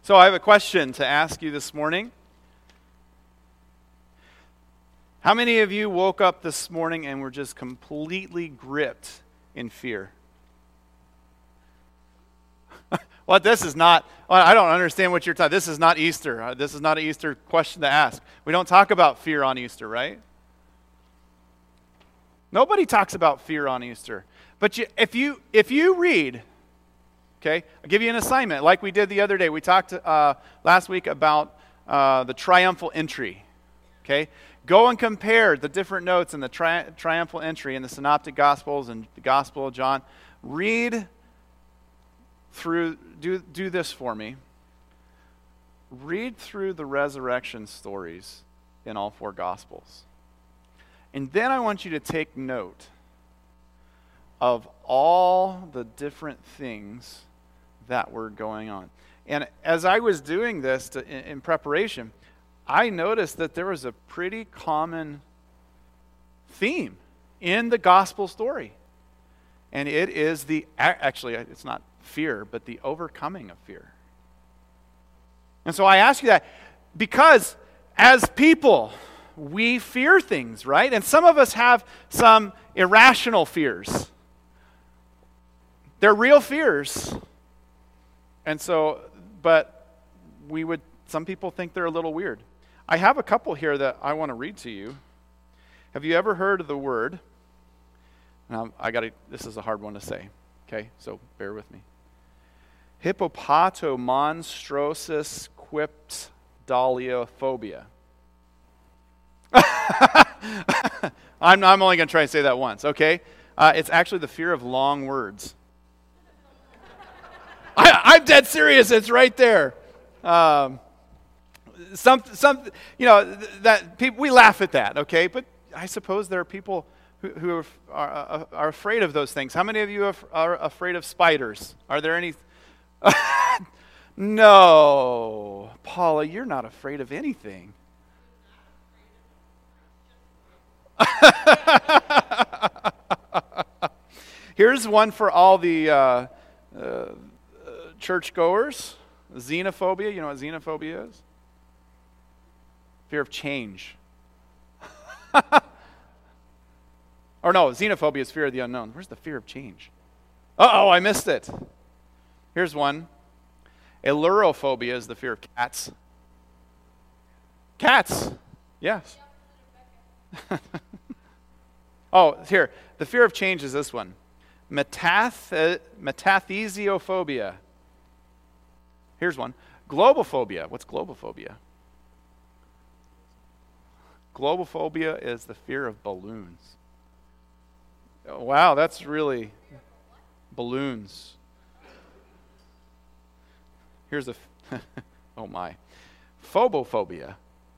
So I have a question to ask you this morning. How many of you woke up this morning and were just completely gripped in fear? Well, this is not, I don't understand what you're talking. This is not Easter. This is not an Easter question to ask. We don't talk about fear on Easter, right? Nobody talks about fear on Easter. But if you read, okay, I'll give you an assignment like we did the other day. We talked last week about the triumphal entry, okay? Go and compare the different notes in the triumphal entry in the Synoptic Gospels and the Gospel of John. Read through, do this for me. Read through the resurrection stories in all four Gospels. And then I want you to take note of all the different things that were going on. And as I was doing this in preparation, I noticed that there was a pretty common theme in the gospel story. And it is actually, it's not fear, but the overcoming of fear. And so I ask you that because as people, we fear things, right? And some of us have some irrational fears. They're real fears. And so, but some people think they're a little weird. I have a couple here that I want to read to you. Have you ever heard of the word? Now, this is a hard one to say, okay? So bear with me. Hippopotomonstrosis quipsdaliophobia. I'm only going to try and say that once, okay? It's actually the fear of long words. I'm dead serious. It's right there. That people, we laugh at that, okay? But I suppose there are people who are afraid of those things. How many of you are afraid of spiders? Are there any? No, Paula, you're not afraid of anything. Here's one for all the churchgoers. Xenophobia. You know what xenophobia is? Fear of change. Or no, xenophobia is fear of the unknown. Where's the fear of change? Uh-oh, I missed it. Here's one. Ailurophobia is the fear of cats. Cats. Yes. Oh, here. The fear of change is this one. Metathesiophobia. Here's one. Globophobia. What's globophobia? Globophobia is the fear of balloons. Oh, wow, that's really balloons. Here's oh my. Phobophobia.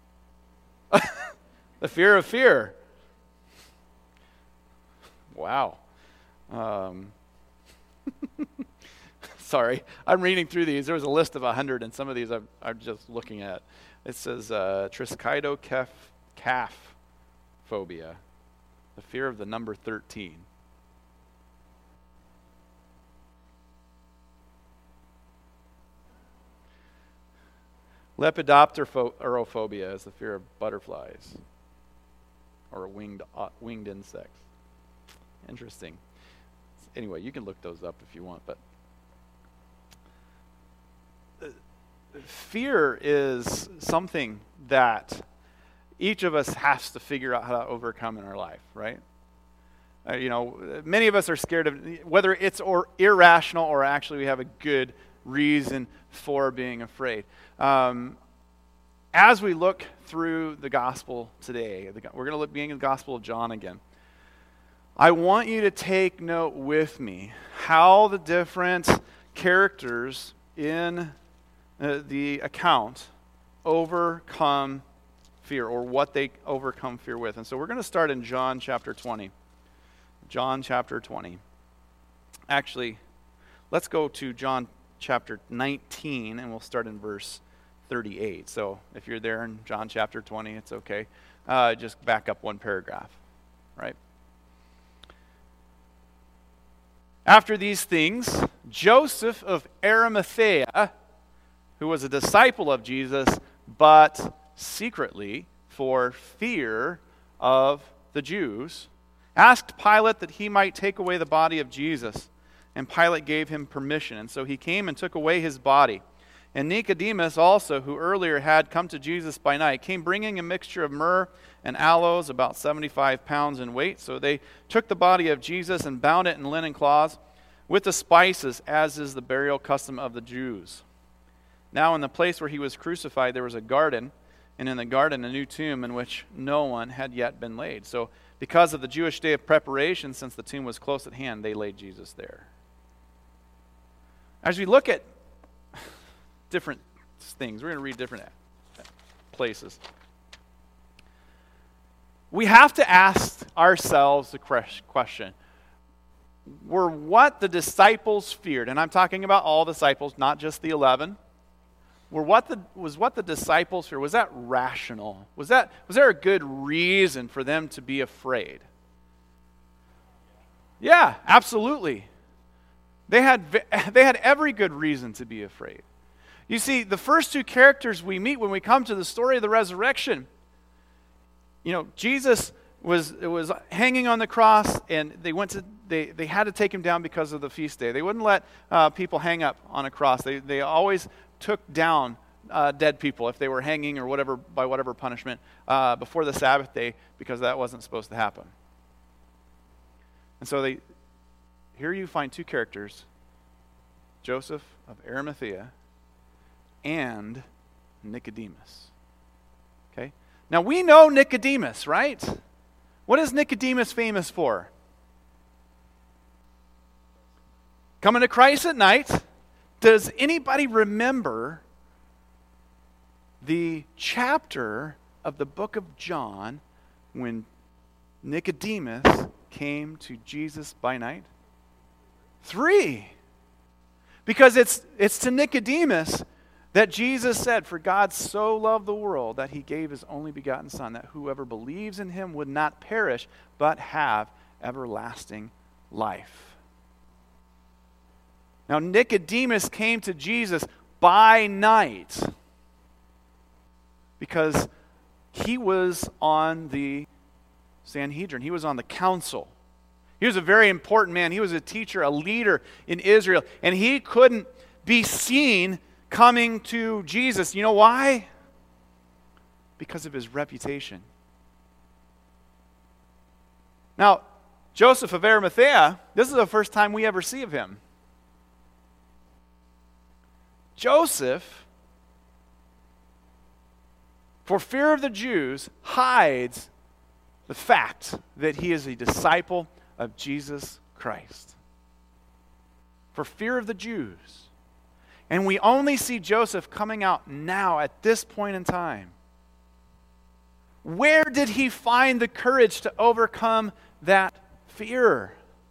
The fear of fear. Wow. Sorry, I'm reading through these. There was a list of 100, and some of these I'm just looking at. It says triskidocaph phobia, the fear of the number 13. Lepidopterophobia is the fear of butterflies or winged insects. Interesting. Anyway, you can look those up if you want, but fear is something that each of us has to figure out how to overcome in our life, right? Many of us are scared of whether it's irrational or actually we have a good reason for being afraid. As we look through the gospel today, we're going to look being in the Gospel of John again. I want you to take note with me how the different characters in the account overcome fear, or what they overcome fear with. And so we're going to start in John chapter 20. John chapter 20. Actually, let's go to John chapter 19, and we'll start in verse 38. So if you're there in John chapter 20, it's okay. Just back up one paragraph, right? After these things, Joseph of Arimathea, who was a disciple of Jesus, but secretly, for fear of the Jews, asked Pilate that he might take away the body of Jesus. And Pilate gave him permission. And so he came and took away his body. And Nicodemus also, who earlier had come to Jesus by night, came bringing a mixture of myrrh and aloes, about 75 pounds in weight. So they took the body of Jesus and bound it in linen cloths with the spices, as is the burial custom of the Jews. Now in the place where he was crucified there was a garden, and in the garden a new tomb in which no one had yet been laid. So because of the Jewish day of preparation, since the tomb was close at hand, they laid Jesus there. As we look at different things, we're going to read different places. We have to ask ourselves the question, were what the disciples feared, and I'm talking about all disciples, not just the 11, was what the disciples feared, was that rational? Was there a good reason for them to be afraid? Yeah, absolutely. They had every good reason to be afraid. You see, the first two characters we meet when we come to the story of the resurrection, Jesus was hanging on the cross, and they had to take him down because of the feast day. They wouldn't let people hang up on a cross. They always took down dead people if they were hanging or whatever, by whatever punishment, before the Sabbath day, because that wasn't supposed to happen. And so here you find two characters, Joseph of Arimathea and Nicodemus. Okay? Now we know Nicodemus, right? What is Nicodemus famous for? Coming to Christ at night. Does anybody remember the chapter of the book of John when Nicodemus came to Jesus by night? 3. Because it's to Nicodemus that Jesus said, "For God so loved the world that he gave his only begotten Son, that whoever believes in him would not perish, but have everlasting life." Now Nicodemus came to Jesus by night because he was on the Sanhedrin. He was on the council. He was a very important man. He was a teacher, a leader in Israel. And he couldn't be seen coming to Jesus. You know why? Because of his reputation. Now, Joseph of Arimathea, this is the first time we ever see of him. Joseph, for fear of the Jews, hides the fact that he is a disciple of Jesus Christ. For fear of the Jews. And we only see Joseph coming out now at this point in time. Where did he find the courage to overcome that fear?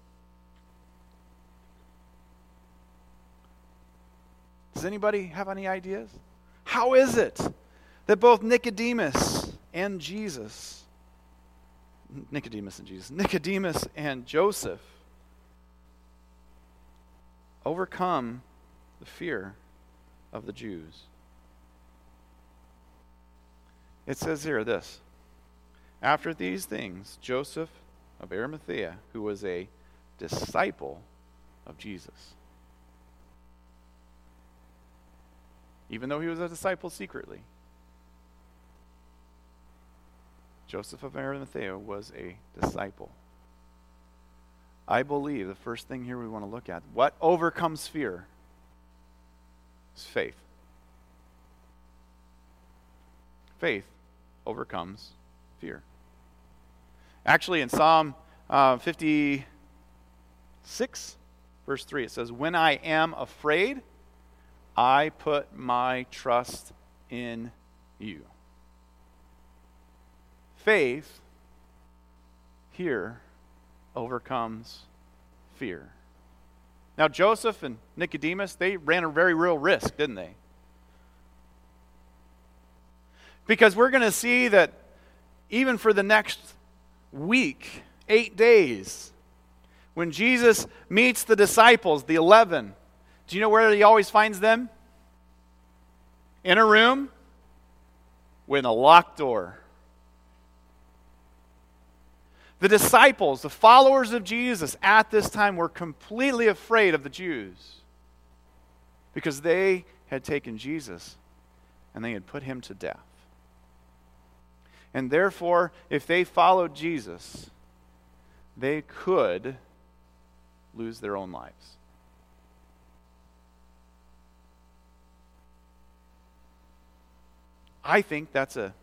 Does anybody have any ideas? How is it that both Nicodemus and Joseph overcome the fear of the Jews? It says here this: after these things, Joseph of Arimathea, who was a disciple of Jesus, even though he was a disciple secretly, Joseph of Arimathea was a disciple. I believe the first thing here we want to look at, what overcomes fear, is faith. Faith overcomes fear. Actually, in Psalm 56, verse 3, it says, "When I am afraid, I put my trust in you." Faith here overcomes fear. Now, Joseph and Nicodemus, they ran a very real risk, didn't they? Because we're going to see that even for the next week, 8 days, when Jesus meets the disciples, the 11, do you know where he always finds them? in a room with a locked door. The disciples, the followers of Jesus at this time were completely afraid of the Jews because they had taken Jesus and they had put him to death. And therefore, if they followed Jesus, they could lose their own lives. I think that's a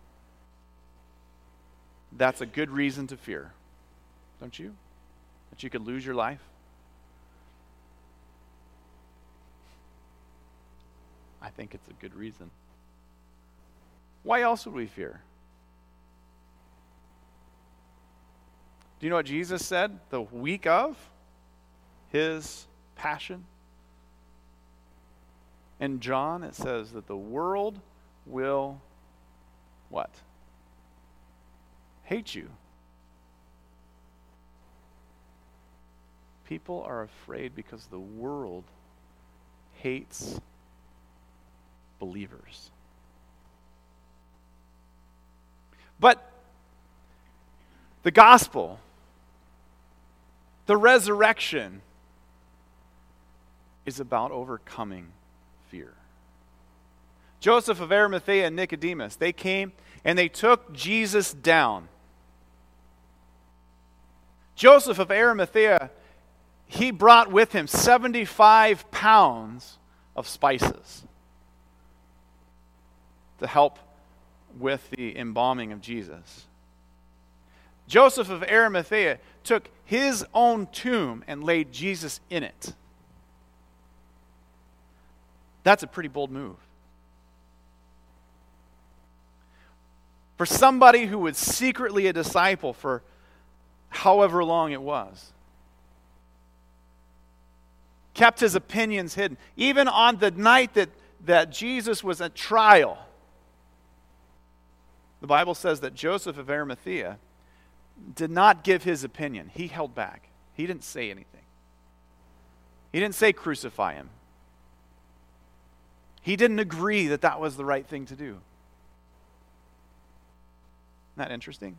good reason to fear. Don't you? That you could lose your life? I think it's a good reason. Why else would we fear? Do you know what Jesus said the week of his passion? In John, it says that the world will what? Hate you. People are afraid because the world hates believers. But the gospel, the resurrection, is about overcoming fear. Joseph of Arimathea and Nicodemus, they came and they took Jesus down. Joseph of Arimathea, he brought with him 75 pounds of spices to help with the embalming of Jesus. Joseph of Arimathea took his own tomb and laid Jesus in it. That's a pretty bold move. For somebody who was secretly a disciple for however long it was, kept his opinions hidden. Even on the night that Jesus was at trial, the Bible says that Joseph of Arimathea did not give his opinion. He held back. He didn't say anything. He didn't say crucify him. He didn't agree that that was the right thing to do. Isn't that interesting?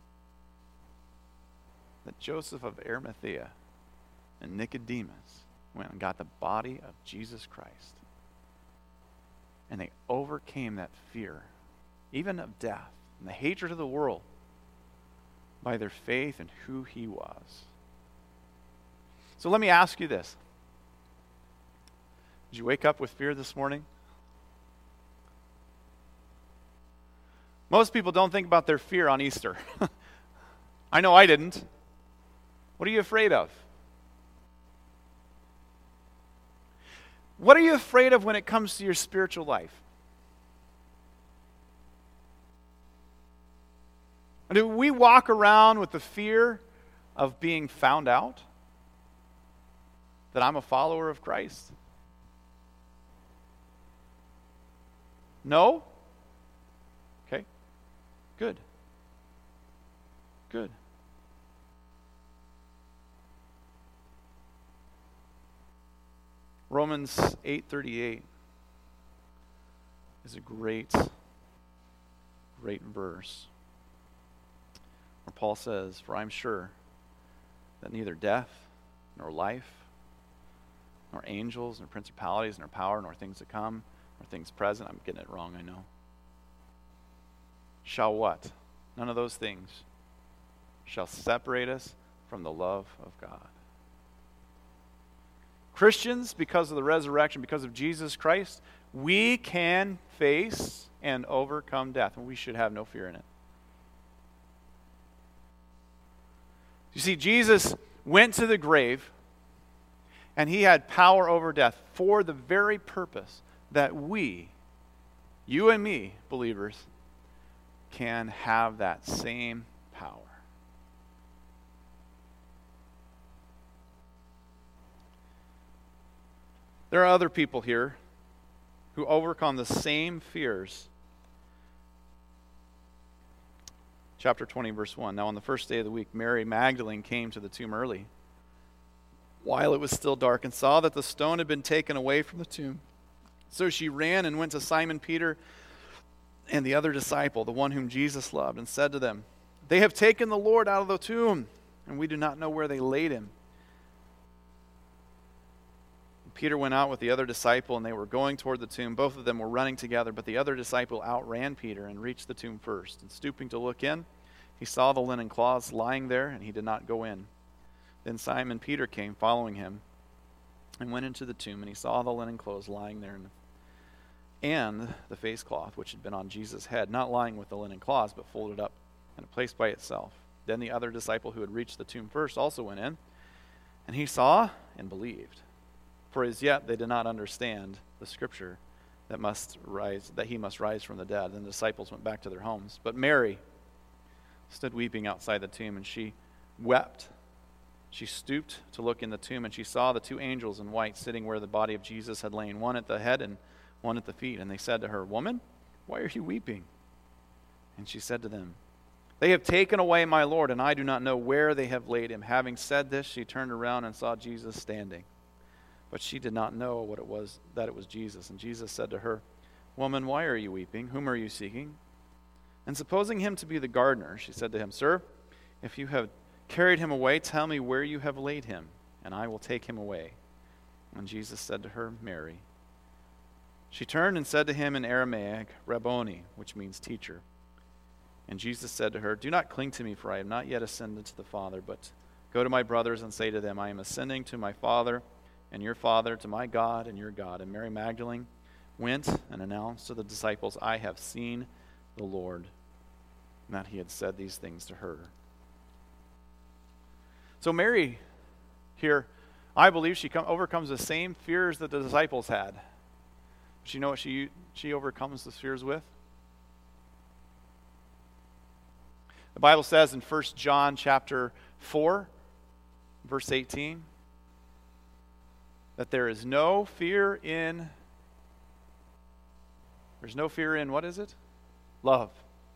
That Joseph of Arimathea and Nicodemus went and got the body of Jesus Christ. And they overcame that fear, even of death, and the hatred of the world, by their faith in who he was. So let me ask you this. Did you wake up with fear this morning? Most people don't think about their fear on Easter. I know I didn't. What are you afraid of? What are you afraid of when it comes to your spiritual life? Do we walk around with the fear of being found out? That I'm a follower of Christ? No? Okay. Good. Good. Romans 8:38 is a great verse where Paul says, "For I'm sure that neither death, nor life, nor angels, nor principalities, nor power, nor things to come, nor things present," I'm getting it wrong, I know, "shall" what? None of those things shall separate us from the love of God. Christians, because of the resurrection, because of Jesus Christ, we can face and overcome death, and we should have no fear in it. You see, Jesus went to the grave, and he had power over death for the very purpose that we, you and me, believers, can have that same power. There are other people here who overcome the same fears. Chapter 20, verse 1. Now on the first day of the week, Mary Magdalene came to the tomb early, while it was still dark, and saw that the stone had been taken away from the tomb. So she ran and went to Simon Peter and the other disciple, the one whom Jesus loved, and said to them, "They have taken the Lord out of the tomb, and we do not know where they laid him." Peter went out with the other disciple, and they were going toward the tomb. Both of them were running together, but the other disciple outran Peter and reached the tomb first. And stooping to look in, he saw the linen cloths lying there, and he did not go in. Then Simon Peter came, following him, and went into the tomb, and he saw the linen clothes lying there, and the face cloth which had been on Jesus' head, not lying with the linen cloths, but folded up and a place by itself. Then the other disciple who had reached the tomb first also went in, and he saw and believed. For as yet they did not understand the scripture that he must rise from the dead. Then the disciples went back to their homes. But Mary stood weeping outside the tomb, and she wept. She stooped to look in the tomb, and she saw the two angels in white sitting where the body of Jesus had lain, one at the head and one at the feet. And they said to her, "Woman, why are you weeping?" And she said to them, "They have taken away my Lord, and I do not know where they have laid him." Having said this, she turned around and saw Jesus standing. But she did not know that it was Jesus. And Jesus said to her, "Woman, why are you weeping? Whom are you seeking?" And supposing him to be the gardener, she said to him, "Sir, if you have carried him away, tell me where you have laid him, and I will take him away." And Jesus said to her, "Mary." She turned and said to him in Aramaic, "Rabboni," which means teacher. And Jesus said to her, "Do not cling to me, for I have not yet ascended to the Father, but go to my brothers and say to them, I am ascending to my Father and your Father, to my God and your God." And Mary Magdalene went and announced to the disciples, "I have seen the Lord," and that he had said these things to her. So Mary here, I believe she overcomes the same fears that the disciples had. But you know what she overcomes the fears with? The Bible says in 1 John chapter 4, verse 18, that there's no fear in, what is it? Love.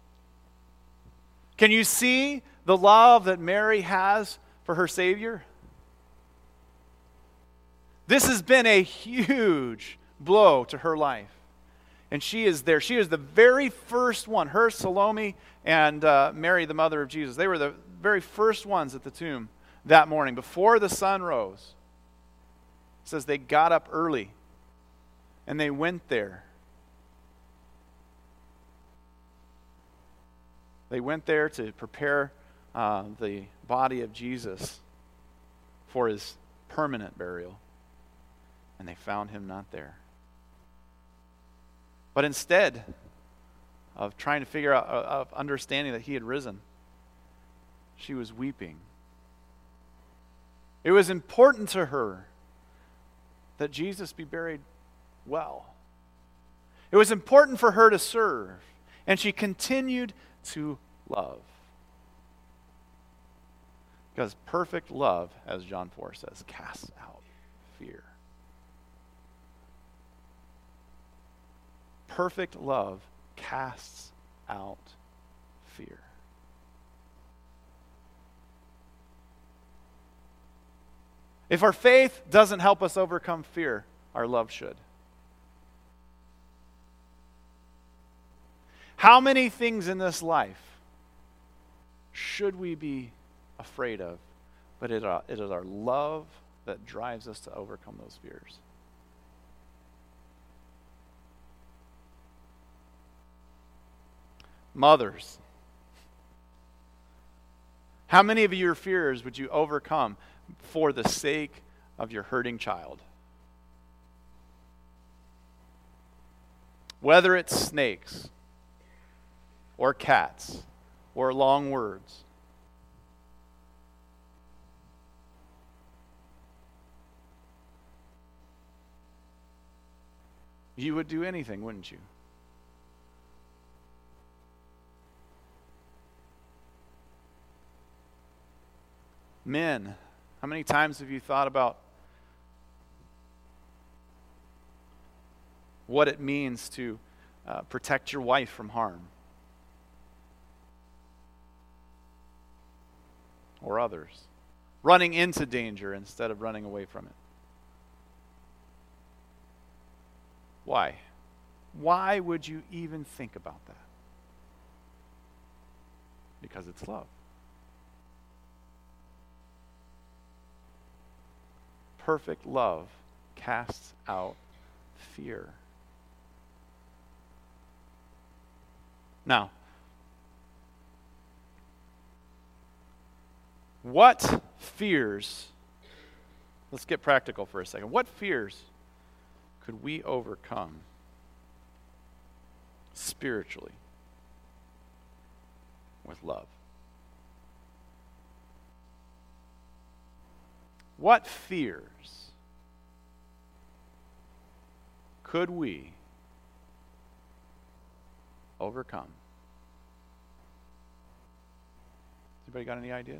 Can you see the love that Mary has for her Savior? This has been a huge blow to her life. And she is there. She is the very first one. Her, Salome, and Mary, the mother of Jesus. They were the very first ones at the tomb that morning, before the sun rose. It says they got up early, and they went there. They went there to prepare the body of Jesus for his permanent burial. And they found him not there. But instead of trying to figure out, of understanding that he had risen, she was weeping. It was important to her that Jesus be buried well. It was important for her to serve, and she continued to love. Because perfect love, as John 4 says, casts out fear. Perfect love casts out fear. If our faith doesn't help us overcome fear, our love should. How many things in this life should we be afraid of? But it is our love that drives us to overcome those fears. Mothers, how many of your fears would you overcome for the sake of your hurting child? Whether it's snakes, or cats, or long words. You would do anything, wouldn't you? Men, how many times have you thought about what it means to protect your wife from harm? Or others. Running into danger instead of running away from it. Why? Why would you even think about that? Because it's love. Perfect love casts out fear. Now, what fears, let's get practical for a second. What fears could we overcome spiritually with love? What fears could we overcome? Anybody got any ideas?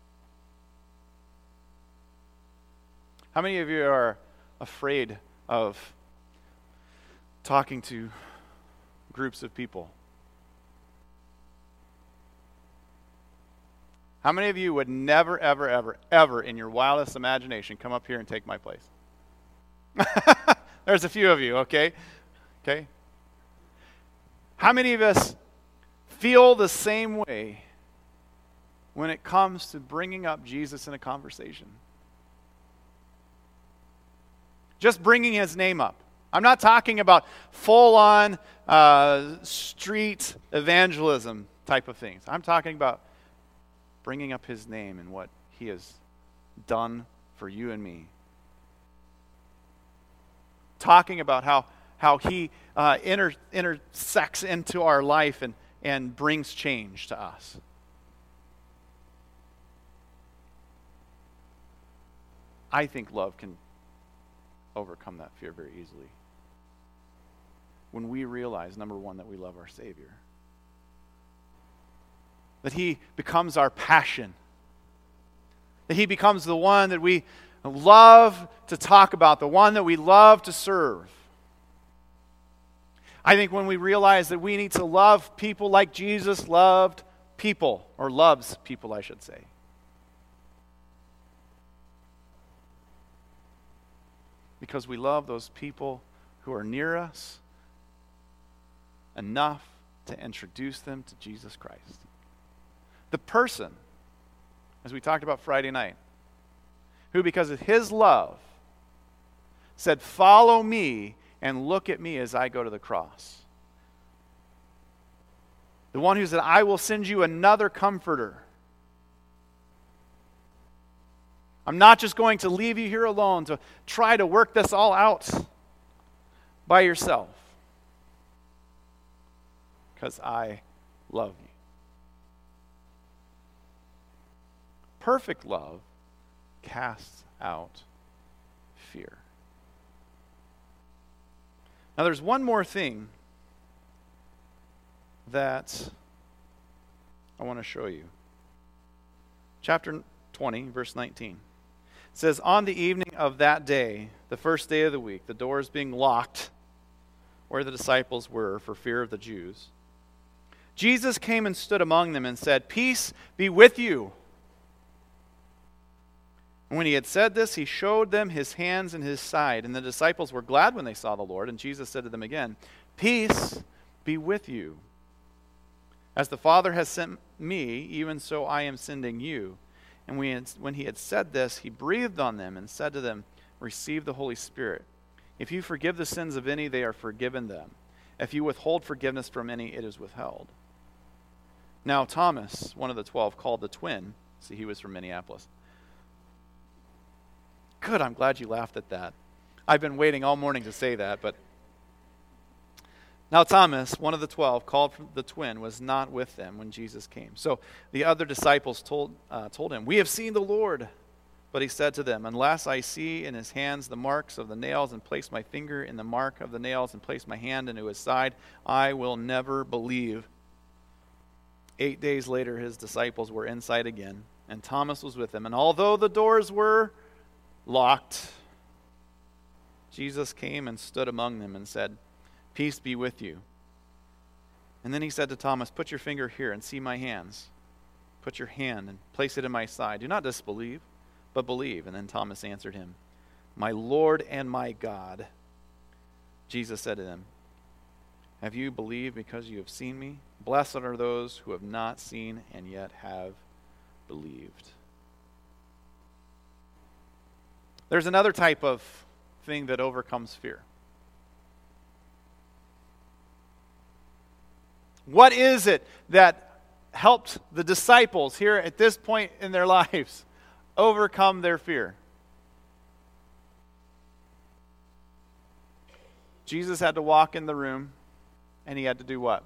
How many of you are afraid of talking to groups of people? How many of you would never, ever, ever, ever in your wildest imagination come up here and take my place? There's a few of you, okay? Okay? How many of us feel the same way when it comes to bringing up Jesus in a conversation? Just bringing his name up. I'm not talking about full-on street evangelism type of things. I'm talking about bringing up his name and what he has done for you and me. Talking about how he intersects into our life and brings change to us. I think love can overcome that fear very easily. When we realize, number one, that we love our Savior. That he becomes our passion. That he becomes the one that we love to talk about, the one that we love to serve. I think when we realize that we need to love people like Jesus loved people, or loves people, I should say. Because we love those people who are near us enough to introduce them to Jesus Christ. The person, as we talked about Friday night, who because of his love said, "Follow me and look at me as I go to the cross." The one who said, "I will send you another comforter. I'm not just going to leave you here alone to try to work this all out by yourself, because I love you." Perfect love casts out fear. Now there's one more thing that I want to show you. Chapter 20, verse 19. It says, "On the evening of that day, the first day of the week, the doors being locked where the disciples were for fear of the Jews, Jesus came and stood among them and said, 'Peace be with you.' And when he had said this, he showed them his hands and his side. And the disciples were glad when they saw the Lord. And Jesus said to them again, 'Peace be with you. As the Father has sent me, even so I am sending you.' And when he had said this, he breathed on them and said to them, 'Receive the Holy Spirit. If you forgive the sins of any, they are forgiven them. If you withhold forgiveness from any, it is withheld.' Now Thomas, one of the 12, called the twin," see, he was from Minneapolis. Good, I'm glad you laughed at that. I've been waiting all morning to say that, but now Thomas, one of the 12, called the twin, was not with them when Jesus came. So the other disciples told him, 'We have seen the Lord.' But he said to them, 'Unless I see in his hands the marks of the nails, and place my finger in the mark of the nails, and place my hand into his side, I will never believe.' 8 days later, his disciples were inside again, and Thomas was with them. And although the doors were locked, Jesus came and stood among them and said, 'Peace be with you.' And then he said to Thomas, 'Put your finger here and see my hands. Put your hand and place it in my side. Do not disbelieve, but believe.' And then Thomas answered him, 'My Lord and my God.' Jesus said to them, have you believed because you have seen me? Blessed are those who have not seen and yet have believed. There's another type of thing that overcomes fear. What is it that helped the disciples here at this point in their lives overcome their fear? Jesus had to walk in the room, and he had to do what?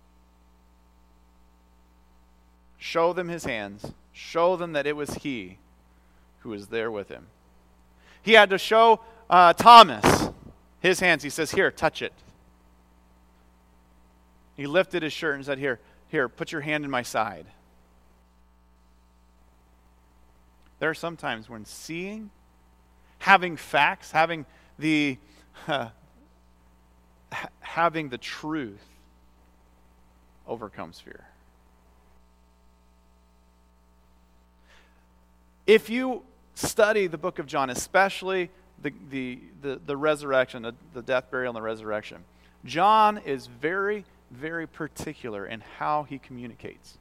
Show them his hands. Show them that it was he who was there with him. He had to show Thomas his hands. He says, here, touch it. He lifted his shirt and said, here, put your hand in my side. There are some times when seeing, having facts, having the truth overcomes fear. If you study the book of John, especially the resurrection, the death, burial, and the resurrection, John is very, very particular in how he communicates.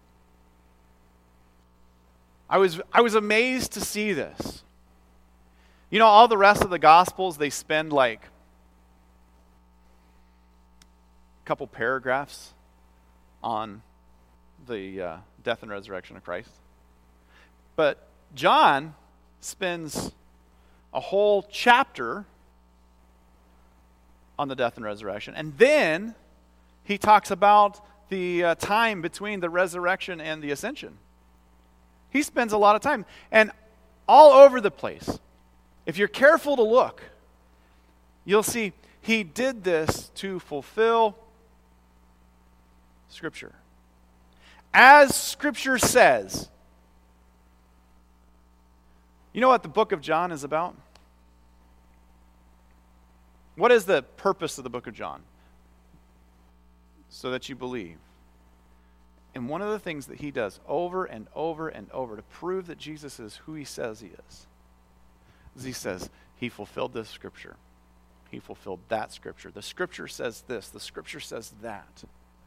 I was amazed to see this. You know, all the rest of the Gospels, they spend like a couple paragraphs on the death and resurrection of Christ. But John spends a whole chapter on the death and resurrection. And then he talks about the time between the resurrection and the ascension. He spends a lot of time. And all over the place, if you're careful to look, you'll see he did this to fulfill Scripture. As Scripture says. You know what the book of John is about? What is the purpose of the book of John? So that you believe. And one of the things that he does over and over and over to prove that Jesus is who he says he is he says, he fulfilled this Scripture. He fulfilled that Scripture. The Scripture says this. The Scripture says that.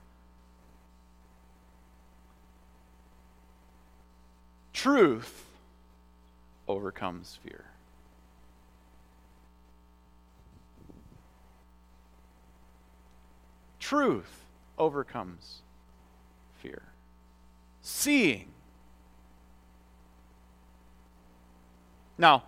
Truth overcomes fear. Truth overcomes fear. Seeing. Now,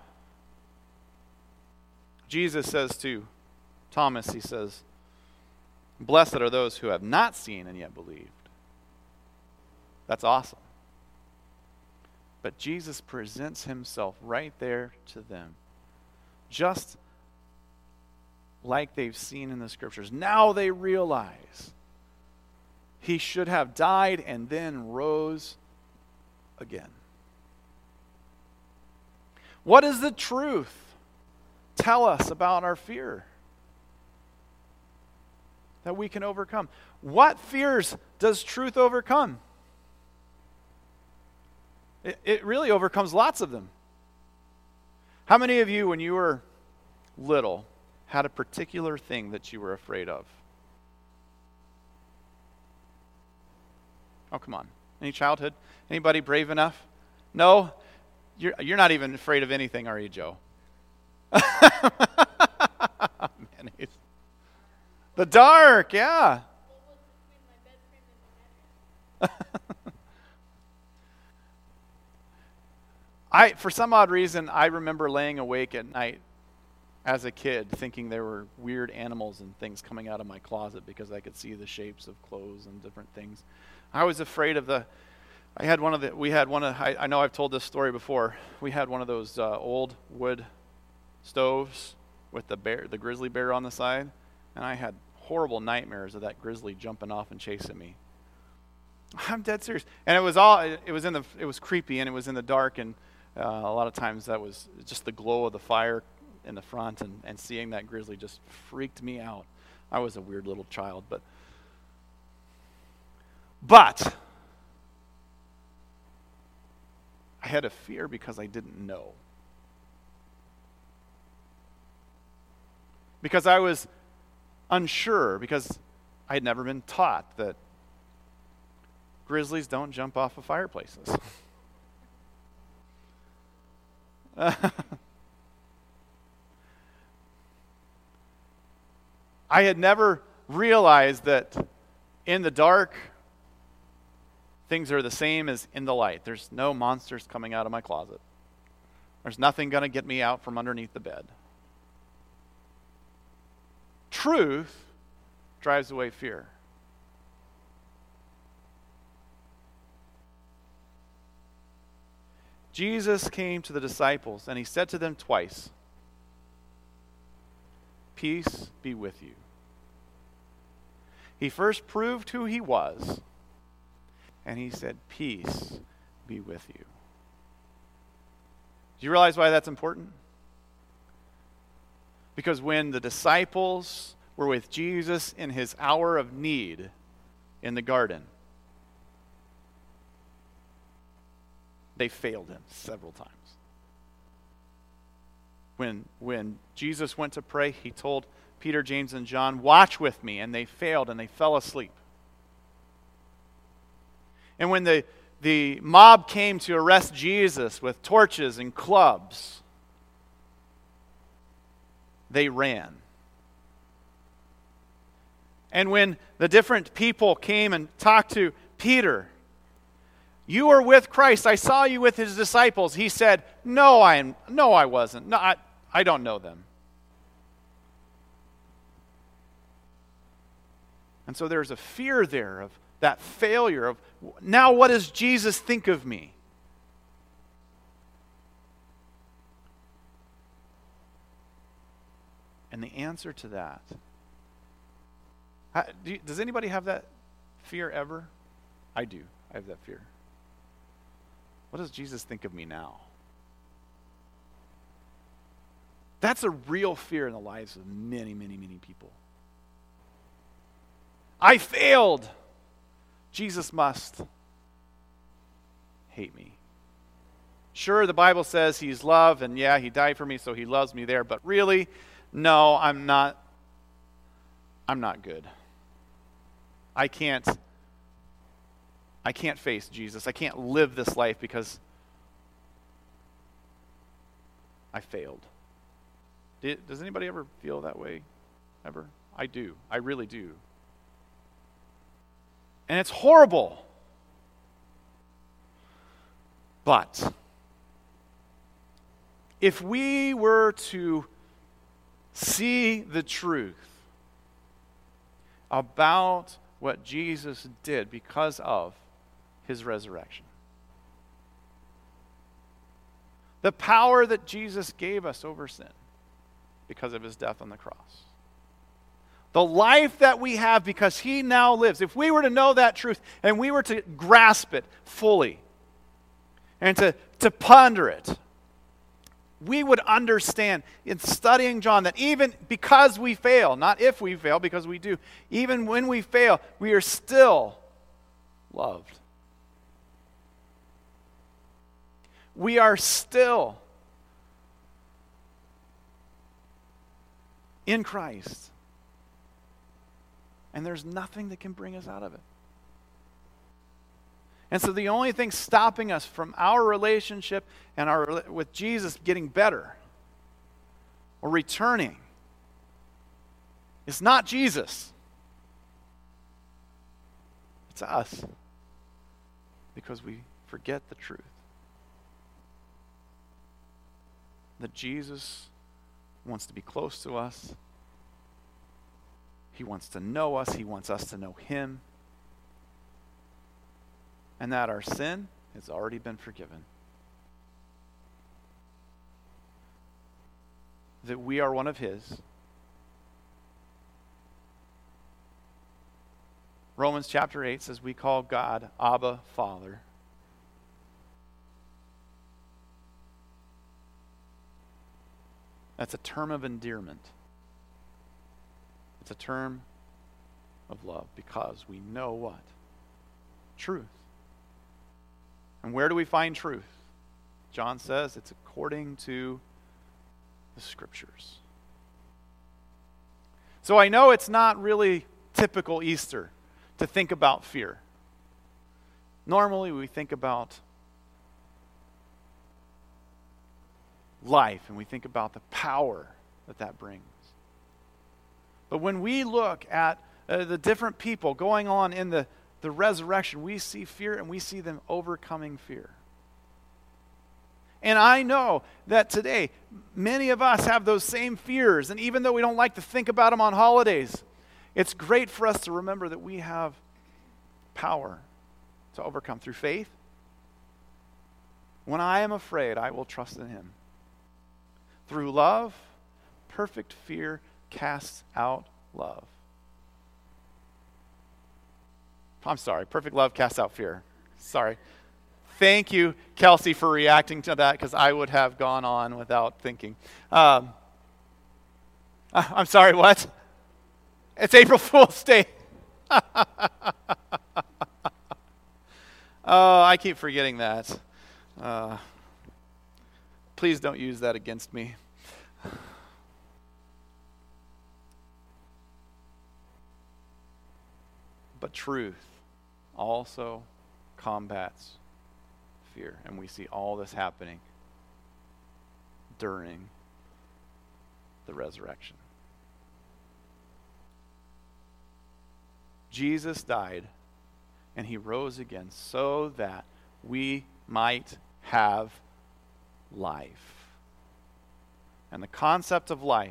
Jesus says to Thomas, he says, blessed are those who have not seen and yet believed. That's awesome. But Jesus presents himself right there to them, just like they've seen in the Scriptures. Now they realize he should have died and then rose again. What does the truth tell us about our fear that we can overcome? What fears does truth overcome? It really overcomes lots of them. How many of you, when you were little, had a particular thing that you were afraid of? Oh, come on. Any childhood? Anybody brave enough? No? You're not even afraid of anything, are you, Joe? Mayonnaise. The dark, yeah. For some odd reason, I remember laying awake at night as a kid thinking there were weird animals and things coming out of my closet because I could see the shapes of clothes and different things. I was afraid of I know I've told this story before. We had one of those old wood stoves with the grizzly bear on the side, and I had horrible nightmares of that grizzly jumping off and chasing me. I'm dead serious. And it was creepy, and it was in the dark, and a lot of times that was just the glow of the fire in the front, and seeing that grizzly just freaked me out. I was a weird little child, but I had a fear because I didn't know. Because I was unsure because I had never been taught that grizzlies don't jump off of fireplaces. I had never realized that in the dark, things are the same as in the light. There's no monsters coming out of my closet. There's nothing going to get me out from underneath the bed. Truth drives away fear. Jesus came to the disciples and he said to them twice, "Peace be with you." He first proved who he was, and he said, "Peace be with you." Do you realize why that's important? Because when the disciples were with Jesus in his hour of need in the garden, they failed him several times. When Jesus went to pray, he told Peter, James, and John, "Watch with me," and they failed and they fell asleep. And when the mob came to arrest Jesus with torches and clubs, they ran. And when the different people came and talked to Peter, "You are with Christ. I saw you with his disciples." He said, No, I wasn't. No, I don't know them." And so there's a fear there of that failure of, now what does Jesus think of me? And the answer to that, does anybody have that fear ever? I do. I have that fear. What does Jesus think of me now? That's a real fear in the lives of many, many, many people. I failed. Jesus must hate me. Sure, the Bible says he's love, and yeah, he died for me, so he loves me there, but really, no, I'm not good. I can't face Jesus. I can't live this life because I failed. Does anybody ever feel that way? Ever? I do. I really do. And it's horrible. But if we were to see the truth about what Jesus did because of his resurrection, the power that Jesus gave us over sin because of his death on the cross, the life that we have because he now lives, if we were to know that truth and we were to grasp it fully and to ponder it, we would understand in studying John that even because we fail, not if we fail, because we do, even when we fail, we are still loved. We are still in Christ. And there's nothing that can bring us out of it. And so the only thing stopping us from our relationship and with Jesus getting better or returning is not Jesus. It's us. Because we forget the truth. That Jesus wants to be close to us. He wants to know us. He wants us to know him. And that our sin has already been forgiven. That we are one of his. Romans chapter 8 says we call God Abba, Father. That's a term of endearment. It's a term of love because we know what? Truth. And where do we find truth? John says it's according to the Scriptures. So I know it's not really typical Easter to think about fear. Normally we think about life and we think about the power that brings. But when we look at the different people going on in the resurrection, we see fear and we see them overcoming fear. And I know that today, many of us have those same fears. And even though we don't like to think about them on holidays, it's great for us to remember that we have power to overcome through faith. When I am afraid, I will trust in him. Through love, perfect fear casts out love. I'm sorry, perfect love casts out fear. Sorry. Thank you, Kelsey, for reacting to that, because I would have gone on without thinking. I'm sorry, what? It's April Fool's Day. Oh, I keep forgetting that. Please don't use that against me. But truth also combats fear. And we see all this happening during the resurrection. Jesus died and he rose again so that we might have life. And the concept of life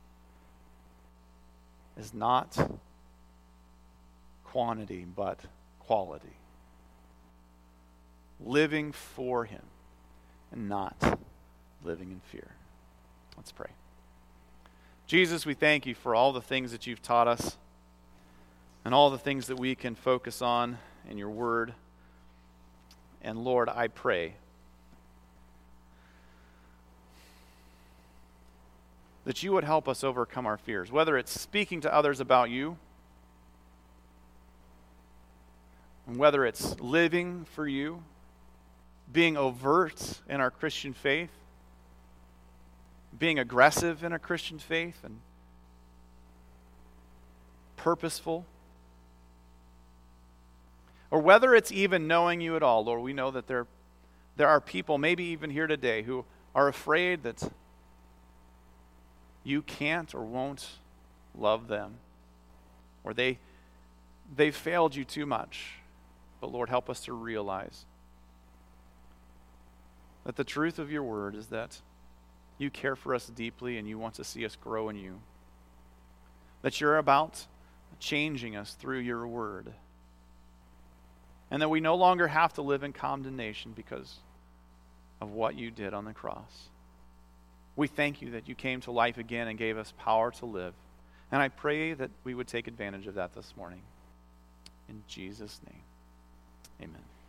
is not quantity, but quality. Living for him and not living in fear. Let's pray. Jesus, we thank you for all the things that you've taught us and all the things that we can focus on in your word. And Lord, I pray that you would help us overcome our fears, whether it's speaking to others about you, and whether it's living for you, being overt in our Christian faith, being aggressive in our Christian faith, and purposeful, or whether it's even knowing you at all. Lord, we know that there are people, maybe even here today, who are afraid that you can't or won't love them, or they've failed you too much. But Lord, help us to realize that the truth of your word is that you care for us deeply and you want to see us grow in you. That you're about changing us through your word. And that we no longer have to live in condemnation because of what you did on the cross. We thank you that you came to life again and gave us power to live. And I pray that we would take advantage of that this morning. In Jesus' name, amen.